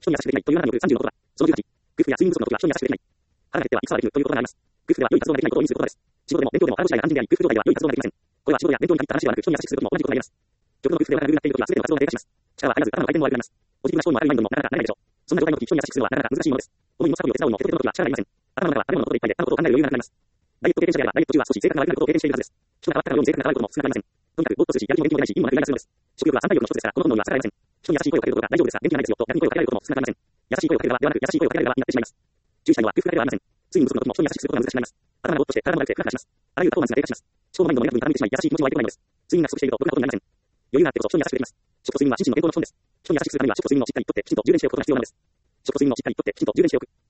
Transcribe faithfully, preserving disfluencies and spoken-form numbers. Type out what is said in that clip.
人に優しくできないというあなたによるさんじゅうのことだ。そのじゅうはち、空腹や睡眠不足の時は人に優しくできない。腹が減っては戦はできるということがあります。空腹では良い活動ができないことを意味することです。仕事でも勉強でも腹ごしらえが肝心であり、空腹状態では良い活動ができません。これは仕事や勉強に限った話ではなく、人に優しくすることも同じことになります。極度の空腹ではなくなっている時は全ての活動が低下します。力は入らず、頭の回転も悪くなります。ポジティブな思考にもあるマインドにもなかなかなれないでしょう。そんな状態の時、人に優しくするのはなかなか難しいものです。思いも作業を手伝うのも手と手の時は力がいりません。頭の中は食べ物のことでいっぱいで、他のことを考える余裕がなくなります。ダイエット経験者であれば、ダイエット中は少し正確な悪くなることを経験しているはずです。人が変わったかのように正確な変わることも少なくありません。とにかく、ぼーっとするし、やる気も元気も出ないし、意味もなくイライラするのです。食欲は三大欲の一つですから、この本能には逆らえません。人に優しい声をかけることが大丈夫ですか、元気がないですよと逆に声をかけられることも少なくありません。優しい声をかける側ではなく、優しい声をかけられる側になってしまいます。注意したいのは空腹だけではありません。睡眠不足の時も人に優しくすることが難しくなります。頭がぼーっとして体も悪くてフラフラします。あらゆるパフォーマンスが低下します。思考のマインドもネガティブに傾いてしまい、優しい気持ちも湧いてこないのです。睡眠が不足しているとろくなことになりません。余裕があってこそ人に優しくできます。食と睡眠は心身の健康の基本です。人に優しくするためには食と睡眠をしっかりとってきちんと充電しておくことが必要なのです。食と睡眠をしっかりとってきちんと充電しておく。